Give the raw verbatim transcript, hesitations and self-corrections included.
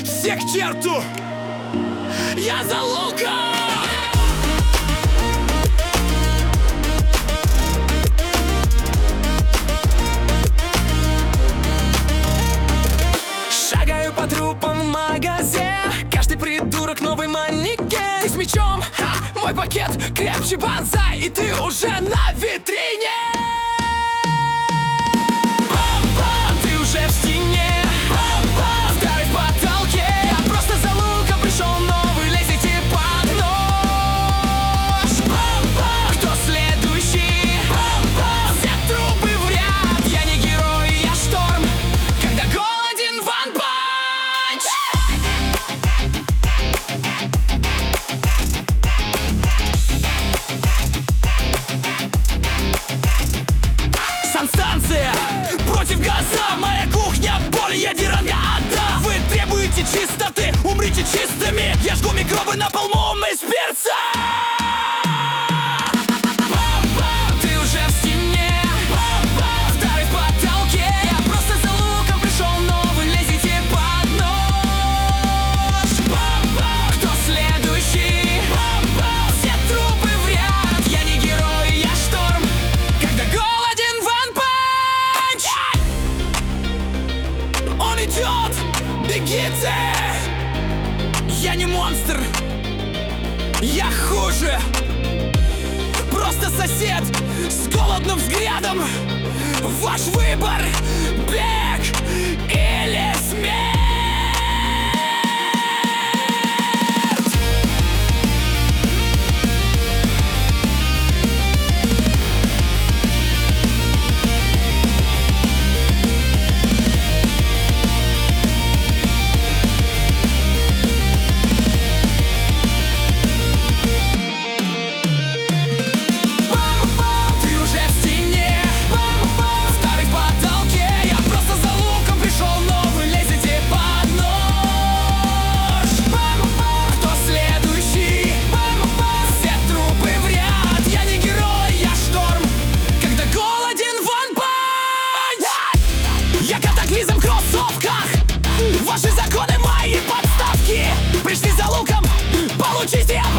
Всех к черту! Я за луком! Шагаю по трупам в магазе. Каждый придурок новый манекен. Ты с мечом, ха, мой пакет крепче банзай, и ты уже на витрине. Бам-бам, ты уже в стене. Бам-бам, вдали в потолке. Я просто за луком пришел, но вы лезете под нож. Бам-бам, кто следующий? Бам-бам, все трупы в ряд. Я не герой, я шторм, когда голоден Ван Панч. Санстанция против газа. Моя кухня, боль, я диранга ада. Вы требуете чистоты, умрите чистыми. Я жгу микробы на полмом из перца. Бам-бам, ты уже в стене. Бам-бам, вдали в потолке. Я просто за луком пришел, но вы лезете под нож. Бам-бам, кто следующий? Бам-бам, все трупы в ряд. Я не герой, я шторм, когда голоден Ван Панч. Он идет, бегите. Я не монстр, я хуже. Просто сосед с голодным взглядом. Ваш выбор — бег или смерть. Бам-бам, ты уже в стене. Бам-бам, вдали в потолке. Я просто за луком пришел, но вы лезете под нож. Бам-бам, кто следующий? Бам-бам, все трупы в ряд. Я не герой, я шторм, когда голоден Ван Панч. Я катаклизм в кроссовках. Ваши законы — мои подставки. Пришли за луком, получите.